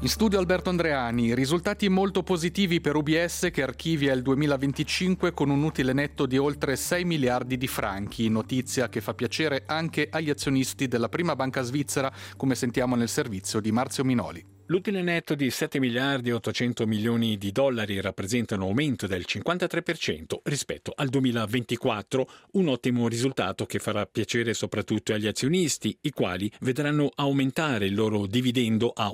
In studio Alberto Andreani, risultati molto positivi per UBS che archivia il 2025 con un utile netto di oltre 6 miliardi di franchi, notizia che fa piacere anche agli azionisti della prima banca svizzera, come sentiamo nel servizio di Marzio Minoli. L'utile netto di 7 miliardi e 800 milioni di dollari rappresenta un aumento del 53% rispetto al 2024, un ottimo risultato che farà piacere soprattutto agli azionisti, i quali vedranno aumentare il loro dividendo a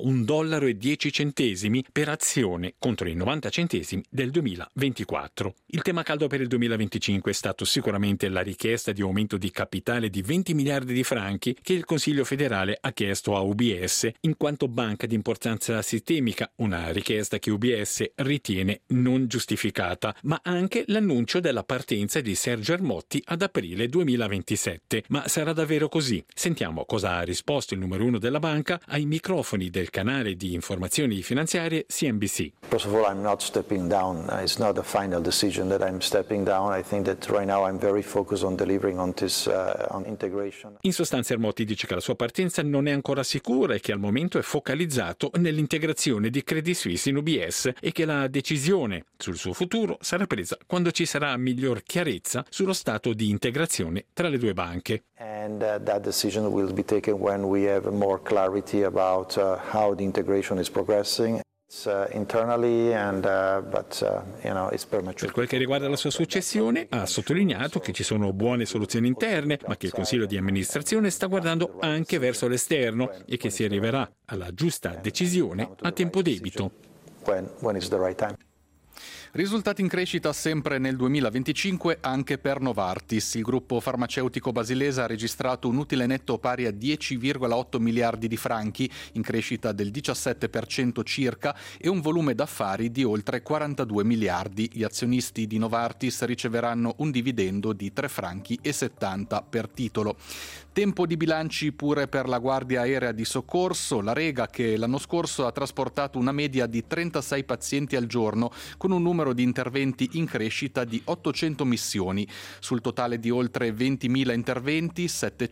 $1,10 per azione contro i 90 centesimi del 2024. Il tema caldo per il 2025 è stato sicuramente la richiesta di aumento di capitale di 20 miliardi di franchi che il Consiglio federale ha chiesto a UBS in quanto banca di importanza sistemica, una richiesta che UBS ritiene non giustificata, ma anche l'annuncio della partenza di Sergio Ermotti ad aprile 2027. Ma sarà davvero così? Sentiamo cosa ha risposto il numero uno della banca ai microfoni del canale di informazioni finanziarie CNBC. First of all, I'm not stepping down. It's not a final decision that I'm stepping down. I think that right now I'm very focused on delivering on this on integration. In sostanza Ermotti dice che la sua partenza non è ancora sicura e che al momento è focalizzato nell'integrazione di Credit Suisse in UBS e che la decisione sul suo futuro sarà presa quando ci sarà miglior chiarezza sullo stato di integrazione tra le due banche. And that decision will be taken when we have more clarity about how the integration is progressing. Internally and but it's premature. Per quel che riguarda la sua successione, ha sottolineato che ci sono buone soluzioni interne, ma che il Consiglio di amministrazione sta guardando anche verso l'esterno e che si arriverà alla giusta decisione a tempo debito. When it's the right time. Risultati in crescita sempre nel 2025 anche per Novartis. Il gruppo farmaceutico basilese ha registrato un utile netto pari a 10,8 miliardi di franchi, in crescita del 17% circa, e un volume d'affari di oltre 42 miliardi. Gli azionisti di Novartis riceveranno un dividendo di 3,70 franchi per titolo. Tempo di bilanci pure per la Guardia Aerea di Soccorso, la Rega, che l'anno scorso ha trasportato una media di 36 pazienti al giorno con un numero di interventi in crescita di 800 missioni. Sul totale di oltre 20.000 interventi,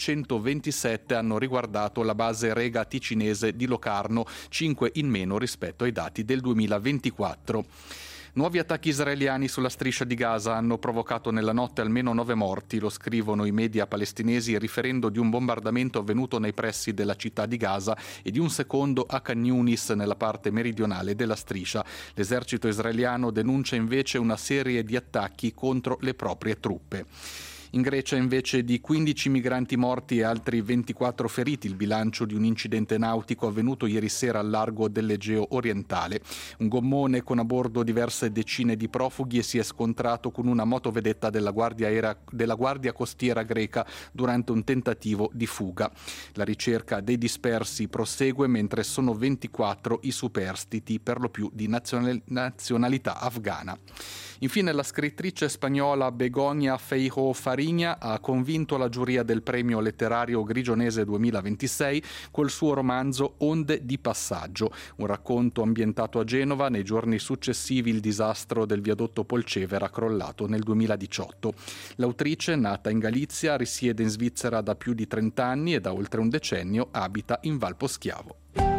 727 hanno riguardato la base Rega ticinese di Locarno, 5 in meno rispetto ai dati del 2024. Nuovi attacchi israeliani sulla striscia di Gaza hanno provocato nella notte almeno 9 morti, lo scrivono i media palestinesi riferendo di un bombardamento avvenuto nei pressi della città di Gaza e di un secondo a Khan Yunis nella parte meridionale della striscia. L'esercito israeliano denuncia invece una serie di attacchi contro le proprie truppe. In Grecia invece di 15 migranti morti e altri 24 feriti, il bilancio di un incidente nautico avvenuto ieri sera al largo dell'Egeo orientale. Un gommone con a bordo diverse decine di profughi si è scontrato con una motovedetta della Guardia Costiera greca durante un tentativo di fuga. La ricerca dei dispersi prosegue mentre sono 24 i superstiti, per lo più di nazionalità afghana. Infine la scrittrice spagnola Begoña Feijó Fariña ha convinto la giuria del premio letterario Grigionese 2026 col suo romanzo Onde di passaggio, un racconto ambientato a Genova nei giorni successivi il disastro del viadotto Polcevera crollato nel 2018. L'autrice, nata in Galizia, risiede in Svizzera da più di 30 anni e da oltre un decennio abita in Val Poschiavo.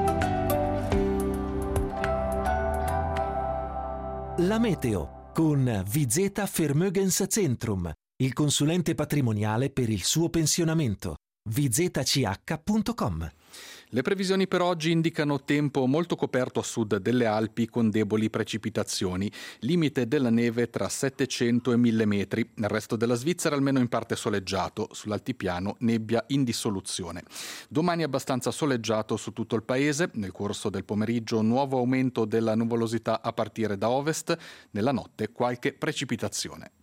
La meteo con Vizeta Vermögenszentrum, il consulente patrimoniale per il suo pensionamento. vizech.com. Le previsioni per oggi indicano tempo molto coperto a sud delle Alpi con deboli precipitazioni, limite della neve tra 700 e 1000 metri. Nel resto della Svizzera almeno in parte soleggiato, sull'altipiano nebbia in dissoluzione. Domani abbastanza soleggiato su tutto il paese, nel corso del pomeriggio nuovo aumento della nuvolosità a partire da ovest, nella notte qualche precipitazione.